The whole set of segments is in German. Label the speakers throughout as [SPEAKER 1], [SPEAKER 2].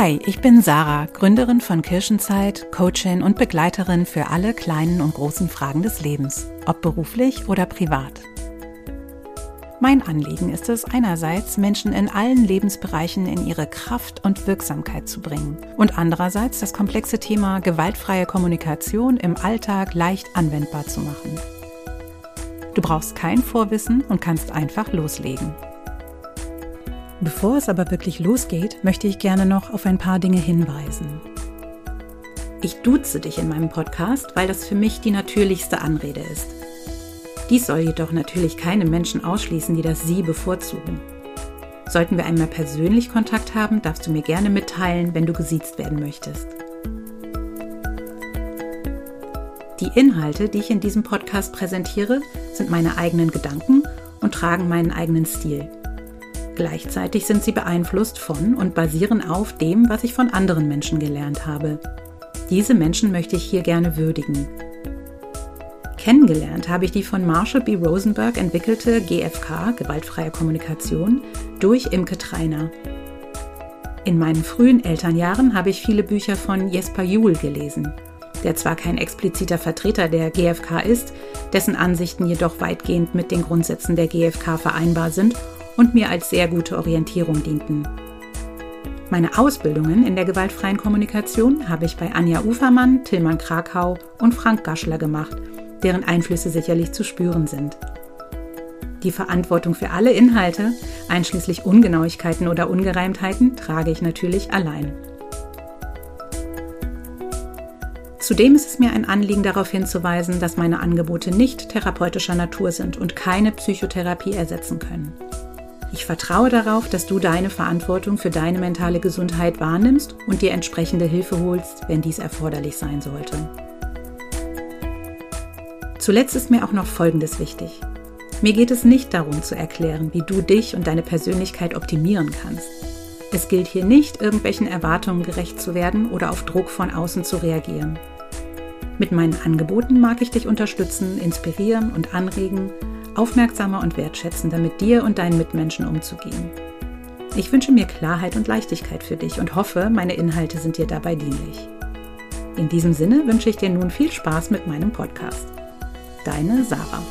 [SPEAKER 1] Hi, ich bin Sarah, Gründerin von Kirschenzeit, Coachin und Begleiterin für alle kleinen und großen Fragen des Lebens, ob beruflich oder privat. Mein Anliegen ist es, einerseits Menschen in allen Lebensbereichen in ihre Kraft und Wirksamkeit zu bringen und andererseits das komplexe Thema gewaltfreie Kommunikation im Alltag leicht anwendbar zu machen. Du brauchst kein Vorwissen und kannst einfach loslegen. Bevor es aber wirklich losgeht, möchte ich gerne noch auf ein paar Dinge hinweisen. Ich duze dich in meinem Podcast, weil das für mich die natürlichste Anrede ist. Dies soll jedoch natürlich keine Menschen ausschließen, die das Sie bevorzugen. Sollten wir einmal persönlich Kontakt haben, darfst du mir gerne mitteilen, wenn du gesiezt werden möchtest. Die Inhalte, die ich in diesem Podcast präsentiere, sind meine eigenen Gedanken und tragen meinen eigenen Stil. Gleichzeitig sind sie beeinflusst von und basieren auf dem, was ich von anderen Menschen gelernt habe. Diese Menschen möchte ich hier gerne würdigen. Kennengelernt habe ich die von Marshall B. Rosenberg entwickelte GFK, gewaltfreie Kommunikation, durch Imke Treiner. In meinen frühen Elternjahren habe ich viele Bücher von Jesper Juhl gelesen, der zwar kein expliziter Vertreter der GFK ist, dessen Ansichten jedoch weitgehend mit den Grundsätzen der GFK vereinbar sind und mir als sehr gute Orientierung dienten. Meine Ausbildungen in der gewaltfreien Kommunikation habe ich bei Anja Ufermann, Tilman Krakau und Frank Gaschler gemacht, deren Einflüsse sicherlich zu spüren sind. Die Verantwortung für alle Inhalte, einschließlich Ungenauigkeiten oder Ungereimtheiten, trage ich natürlich allein. Zudem ist es mir ein Anliegen, darauf hinzuweisen, dass meine Angebote nicht therapeutischer Natur sind und keine Psychotherapie ersetzen können. Ich vertraue darauf, dass du deine Verantwortung für deine mentale Gesundheit wahrnimmst und dir entsprechende Hilfe holst, wenn dies erforderlich sein sollte. Zuletzt ist mir auch noch Folgendes wichtig. Mir geht es nicht darum zu erklären, wie du dich und deine Persönlichkeit optimieren kannst. Es gilt hier nicht, irgendwelchen Erwartungen gerecht zu werden oder auf Druck von außen zu reagieren. Mit meinen Angeboten mag ich dich unterstützen, inspirieren und anregen, aufmerksamer und wertschätzender mit dir und deinen Mitmenschen umzugehen. Ich wünsche mir Klarheit und Leichtigkeit für dich und hoffe, meine Inhalte sind dir dabei dienlich. In diesem Sinne wünsche ich dir nun viel Spaß mit meinem Podcast. Deine Sarah.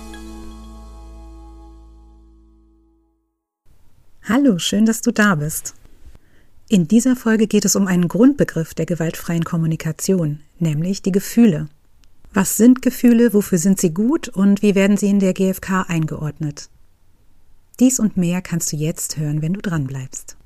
[SPEAKER 1] Hallo, schön, dass du da bist. In dieser Folge geht es um einen Grundbegriff der gewaltfreien Kommunikation, nämlich die Gefühle. Was sind Gefühle, wofür sind sie gut und wie werden sie in der GFK eingeordnet? Dies und mehr kannst du jetzt hören, wenn du dranbleibst.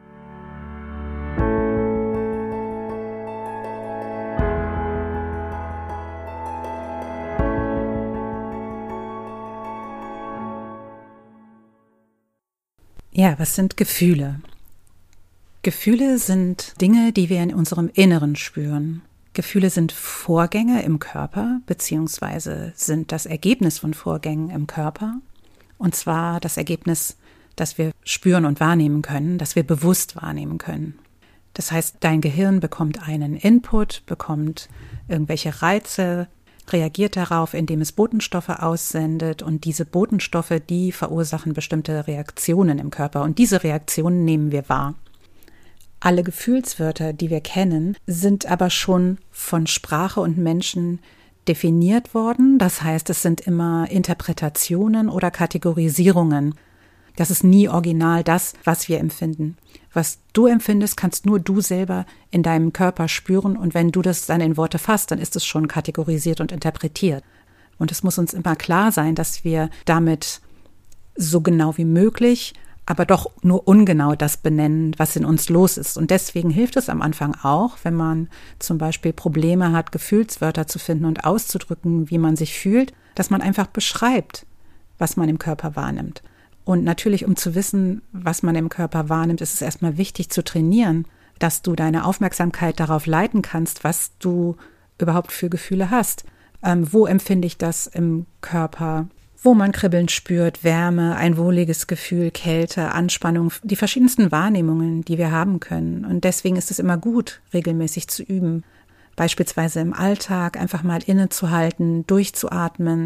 [SPEAKER 1] Ja, was sind Gefühle? Gefühle sind Dinge, die wir in unserem Inneren spüren. Gefühle sind Vorgänge im Körper, beziehungsweise sind das Ergebnis von Vorgängen im Körper. Und zwar das Ergebnis, das wir spüren und wahrnehmen können, das wir bewusst wahrnehmen können. Das heißt, dein Gehirn bekommt einen Input, bekommt irgendwelche Reize, reagiert darauf, indem es Botenstoffe aussendet. Und diese Botenstoffe, die verursachen bestimmte Reaktionen im Körper. Und diese Reaktionen nehmen wir wahr. Alle Gefühlswörter, die wir kennen, sind aber schon von Sprache und Menschen definiert worden. Das heißt, es sind immer Interpretationen oder Kategorisierungen. Das ist nie original das, was wir empfinden. Was du empfindest, kannst nur du selber in deinem Körper spüren. Und wenn du das dann in Worte fasst, dann ist es schon kategorisiert und interpretiert. Und es muss uns immer klar sein, dass wir damit so genau wie möglich, aber doch nur ungenau das benennen, was in uns los ist. Und deswegen hilft es am Anfang auch, wenn man zum Beispiel Probleme hat, Gefühlswörter zu finden und auszudrücken, wie man sich fühlt, dass man einfach beschreibt, was man im Körper wahrnimmt. Und natürlich, um zu wissen, was man im Körper wahrnimmt, ist es erstmal wichtig zu trainieren, dass du deine Aufmerksamkeit darauf leiten kannst, was du überhaupt für Gefühle hast. Wo empfinde ich das im Körper? Wo man Kribbeln spürt, Wärme, ein wohliges Gefühl, Kälte, Anspannung, die verschiedensten Wahrnehmungen, die wir haben können. Und deswegen ist es immer gut, regelmäßig zu üben. Beispielsweise im Alltag einfach mal innezuhalten, durchzuatmen,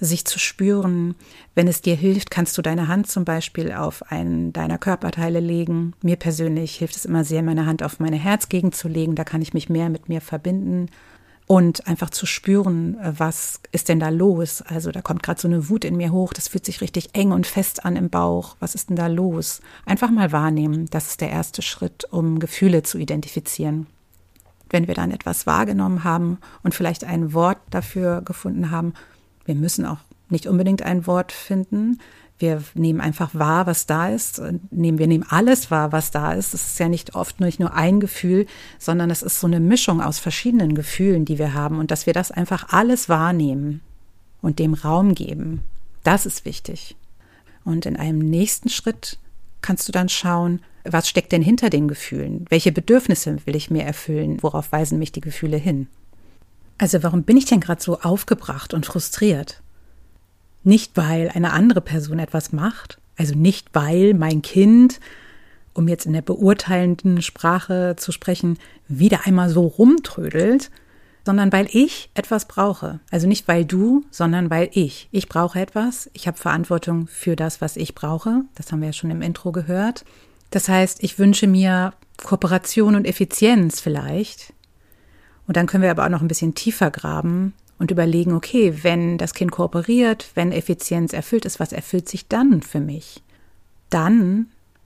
[SPEAKER 1] sich zu spüren. Wenn es dir hilft, kannst du deine Hand zum Beispiel auf einen deiner Körperteile legen. Mir persönlich hilft es immer sehr, meine Hand auf meine Herzgegend zu legen. Da kann ich mich mehr mit mir verbinden und einfach zu spüren, was ist denn da los? Also da kommt gerade so eine Wut in mir hoch. Das fühlt sich richtig eng und fest an im Bauch. Was ist denn da los? Einfach mal wahrnehmen. Das ist der erste Schritt, um Gefühle zu identifizieren. Wenn wir dann etwas wahrgenommen haben und vielleicht ein Wort dafür gefunden haben, wir müssen auch nicht unbedingt ein Wort finden. Wir nehmen einfach wahr, was da ist. Wir nehmen alles wahr, was da ist. Es ist ja nicht nur ein Gefühl, sondern es ist so eine Mischung aus verschiedenen Gefühlen, die wir haben. Und dass wir das einfach alles wahrnehmen und dem Raum geben, das ist wichtig. Und in einem nächsten Schritt kannst du dann schauen, was steckt denn hinter den Gefühlen? Welche Bedürfnisse will ich mir erfüllen? Worauf weisen mich die Gefühle hin? Also warum bin ich denn gerade so aufgebracht und frustriert? Nicht, weil eine andere Person etwas macht, also nicht, weil mein Kind, um jetzt in der beurteilenden Sprache zu sprechen, wieder einmal so rumtrödelt, sondern weil ich etwas brauche. Also nicht weil du, sondern weil ich. Ich brauche etwas, ich habe Verantwortung für das, was ich brauche. Das haben wir ja schon im Intro gehört. Das heißt, ich wünsche mir Kooperation und Effizienz vielleicht. Und dann können wir aber auch noch ein bisschen tiefer graben und überlegen, okay, wenn das Kind kooperiert, wenn Effizienz erfüllt ist, was erfüllt sich dann für mich? Dann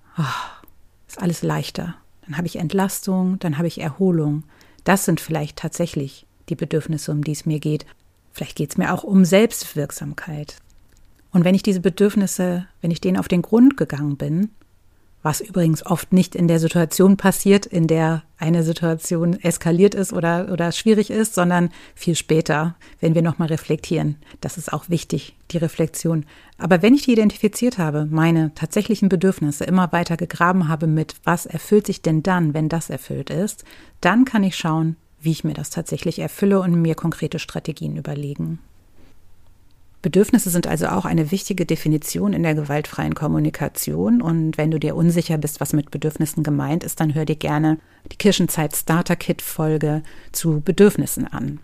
[SPEAKER 1] ist alles leichter. Dann habe ich Entlastung, dann habe ich Erholung. Das sind vielleicht tatsächlich die Bedürfnisse, um die es mir geht. Vielleicht geht es mir auch um Selbstwirksamkeit. Und wenn ich diese Bedürfnisse, wenn ich denen auf den Grund gegangen bin, was übrigens oft nicht in der Situation passiert, in der eine Situation eskaliert ist oder schwierig ist, sondern viel später, wenn wir nochmal reflektieren. Das ist auch wichtig, die Reflexion. Aber wenn ich die identifiziert habe, meine tatsächlichen Bedürfnisse, immer weiter gegraben habe mit, was erfüllt sich denn dann, wenn das erfüllt ist, dann kann ich schauen, wie ich mir das tatsächlich erfülle und mir konkrete Strategien überlegen. Bedürfnisse sind also auch eine wichtige Definition in der gewaltfreien Kommunikation. Und wenn du dir unsicher bist, was mit Bedürfnissen gemeint ist, dann hör dir gerne die Kirschenzeit Starter Kit Folge zu Bedürfnissen an.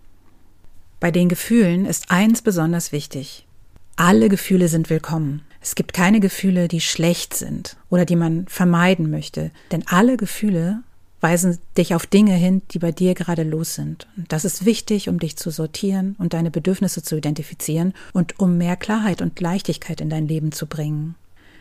[SPEAKER 1] Bei den Gefühlen ist eins besonders wichtig. Alle Gefühle sind willkommen. Es gibt keine Gefühle, die schlecht sind oder die man vermeiden möchte. Denn alle Gefühle weisen dich auf Dinge hin, die bei dir gerade los sind. Und das ist wichtig, um dich zu sortieren und deine Bedürfnisse zu identifizieren und um mehr Klarheit und Leichtigkeit in dein Leben zu bringen.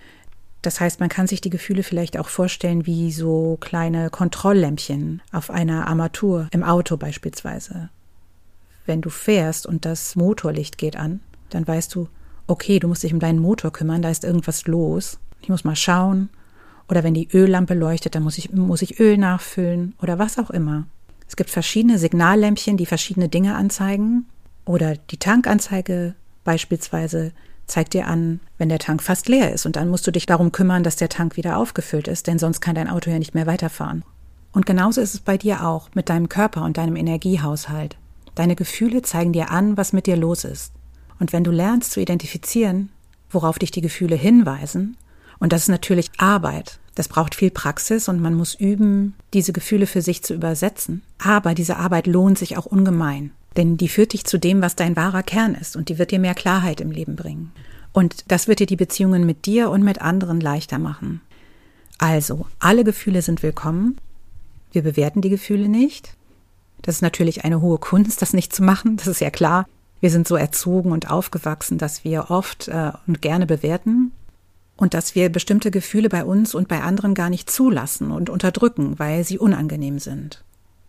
[SPEAKER 1] Das heißt, man kann sich die Gefühle vielleicht auch vorstellen wie so kleine Kontrolllämpchen auf einer Armatur im Auto beispielsweise. Wenn du fährst und das Motorlicht geht an, dann weißt du, okay, du musst dich um deinen Motor kümmern, da ist irgendwas los. Ich muss mal schauen. Oder wenn die Öllampe leuchtet, dann muss ich Öl nachfüllen oder was auch immer. Es gibt verschiedene Signallämpchen, die verschiedene Dinge anzeigen. Oder die Tankanzeige beispielsweise zeigt dir an, wenn der Tank fast leer ist. Und dann musst du dich darum kümmern, dass der Tank wieder aufgefüllt ist, denn sonst kann dein Auto ja nicht mehr weiterfahren. Und genauso ist es bei dir auch mit deinem Körper und deinem Energiehaushalt. Deine Gefühle zeigen dir an, was mit dir los ist. Und wenn du lernst zu identifizieren, worauf dich die Gefühle hinweisen, und das ist natürlich Arbeit. Das braucht viel Praxis und man muss üben, diese Gefühle für sich zu übersetzen. Aber diese Arbeit lohnt sich auch ungemein. Denn die führt dich zu dem, was dein wahrer Kern ist. Und die wird dir mehr Klarheit im Leben bringen. Und das wird dir die Beziehungen mit dir und mit anderen leichter machen. Also, alle Gefühle sind willkommen. Wir bewerten die Gefühle nicht. Das ist natürlich eine hohe Kunst, das nicht zu machen. Das ist ja klar. Wir sind so erzogen und aufgewachsen, dass wir oft und gerne bewerten. Und dass wir bestimmte Gefühle bei uns und bei anderen gar nicht zulassen und unterdrücken, weil sie unangenehm sind.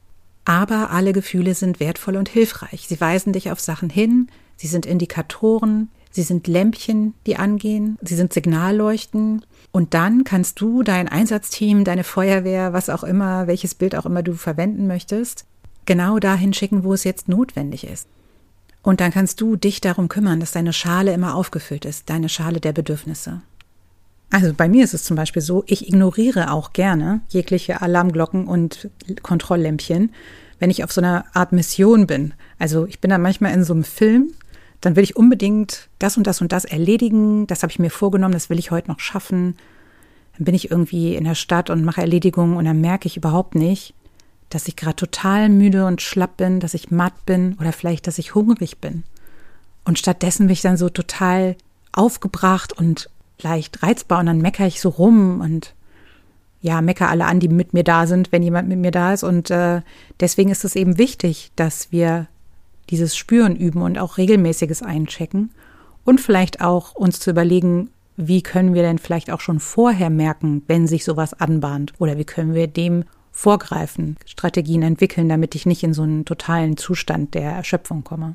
[SPEAKER 1] Aber alle Gefühle sind wertvoll und hilfreich. Sie weisen dich auf Sachen hin, sie sind Indikatoren, sie sind Lämpchen, die angehen, sie sind Signalleuchten. Und dann kannst du dein Einsatzteam, deine Feuerwehr, was auch immer, welches Bild auch immer du verwenden möchtest, genau dahin schicken, wo es jetzt notwendig ist. Und dann kannst du dich darum kümmern, dass deine Schale immer aufgefüllt ist, deine Schale der Bedürfnisse. Also bei mir ist es zum Beispiel so, ich ignoriere auch gerne jegliche Alarmglocken und Kontrolllämpchen, wenn ich auf so einer Art Mission bin. Also ich bin dann manchmal in so einem Film, dann will ich unbedingt das und das und das erledigen, das habe ich mir vorgenommen, das will ich heute noch schaffen. Dann bin ich irgendwie in der Stadt und mache Erledigungen und dann merke ich überhaupt nicht, dass ich gerade total müde und schlapp bin, dass ich matt bin oder vielleicht, dass ich hungrig bin. Und stattdessen bin ich dann so total aufgebracht und leicht reizbar und dann meckere ich so rum und meckere alle an, die mit mir da sind, wenn jemand mit mir da ist. Und deswegen ist es eben wichtig, dass wir dieses Spüren üben und auch regelmäßiges Einchecken und vielleicht auch uns zu überlegen, wie können wir denn vielleicht auch schon vorher merken, wenn sich sowas anbahnt, oder wie können wir dem vorgreifen, Strategien entwickeln, damit ich nicht in so einen totalen Zustand der Erschöpfung komme.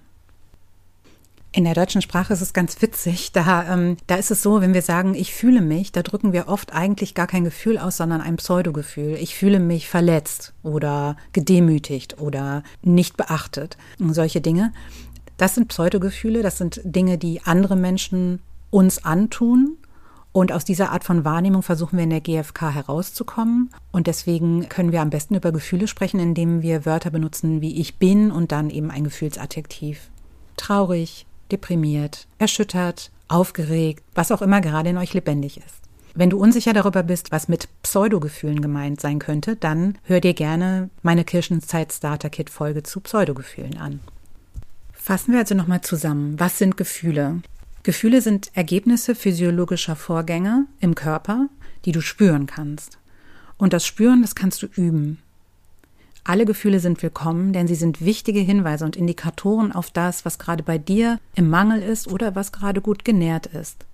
[SPEAKER 1] In der deutschen Sprache ist es ganz witzig, da ist es so, wenn wir sagen, ich fühle mich, da drücken wir oft eigentlich gar kein Gefühl aus, sondern ein Pseudogefühl. Ich fühle mich verletzt oder gedemütigt oder nicht beachtet. Und solche Dinge, das sind Pseudogefühle, das sind Dinge, die andere Menschen uns antun. Und aus dieser Art von Wahrnehmung versuchen wir in der GfK herauszukommen. Und deswegen können wir am besten über Gefühle sprechen, indem wir Wörter benutzen wie ich bin und dann eben ein Gefühlsadjektiv. Traurig, deprimiert, erschüttert, aufgeregt, was auch immer gerade in euch lebendig ist. Wenn du unsicher darüber bist, was mit Pseudogefühlen gemeint sein könnte, dann hör dir gerne meine Kirschenzeit-Starter-Kit-Folge zu Pseudogefühlen an. Fassen wir also nochmal zusammen. Was sind Gefühle? Gefühle sind Ergebnisse physiologischer Vorgänge im Körper, die du spüren kannst. Und das Spüren, das kannst du üben. Alle Gefühle sind willkommen, denn sie sind wichtige Hinweise und Indikatoren auf das, was gerade bei dir im Mangel ist oder was gerade gut genährt ist.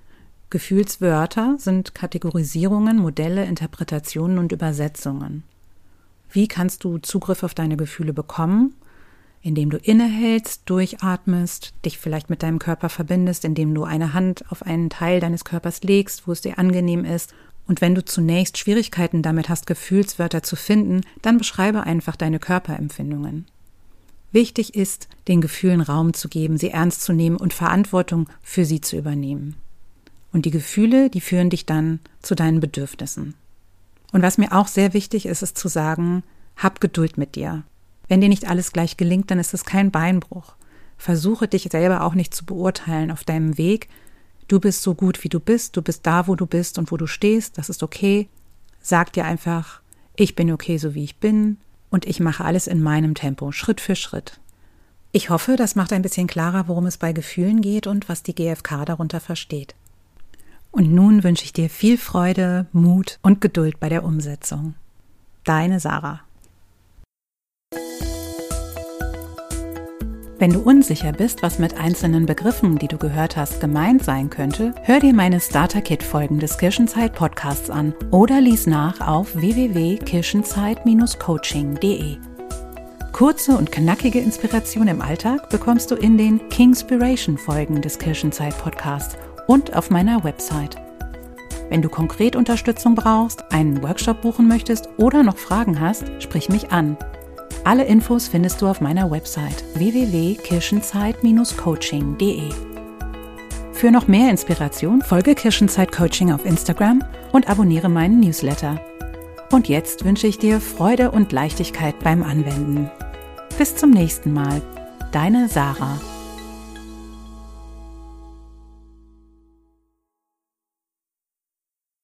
[SPEAKER 1] Gefühlswörter sind Kategorisierungen, Modelle, Interpretationen und Übersetzungen. Wie kannst du Zugriff auf deine Gefühle bekommen? Indem du innehältst, durchatmest, dich vielleicht mit deinem Körper verbindest, indem du eine Hand auf einen Teil deines Körpers legst, wo es dir angenehm ist. Und wenn du zunächst Schwierigkeiten damit hast, Gefühlswörter zu finden, dann beschreibe einfach deine Körperempfindungen. Wichtig ist, den Gefühlen Raum zu geben, sie ernst zu nehmen und Verantwortung für sie zu übernehmen. Und die Gefühle, die führen dich dann zu deinen Bedürfnissen. Und was mir auch sehr wichtig ist, ist zu sagen, hab Geduld mit dir. Wenn dir nicht alles gleich gelingt, dann ist es kein Beinbruch. Versuche dich selber auch nicht zu beurteilen auf deinem Weg. Du bist so gut, wie du bist da, wo du bist und wo du stehst, das ist okay. Sag dir einfach, ich bin okay, so wie ich bin und ich mache alles in meinem Tempo, Schritt für Schritt. Ich hoffe, das macht ein bisschen klarer, worum es bei Gefühlen geht und was die GfK darunter versteht. Und nun wünsche ich dir viel Freude, Mut und Geduld bei der Umsetzung. Deine Sarah. Wenn du unsicher bist, was mit einzelnen Begriffen, die du gehört hast, gemeint sein könnte, hör dir meine Starter-Kit-Folgen des Kirschenzeit-Podcasts an oder lies nach auf www.kirschenzeit-coaching.de. Kurze und knackige Inspiration im Alltag bekommst du in den Kingspiration-Folgen des Kirschenzeit-Podcasts und auf meiner Website. Wenn du konkret Unterstützung brauchst, einen Workshop buchen möchtest oder noch Fragen hast, sprich mich an. Alle Infos findest du auf meiner Website www.kirschenzeit-coaching.de. Für noch mehr Inspiration folge Kirschenzeit Coaching auf Instagram und abonniere meinen Newsletter. Und jetzt wünsche ich dir Freude und Leichtigkeit beim Anwenden. Bis zum nächsten Mal. Deine Sarah.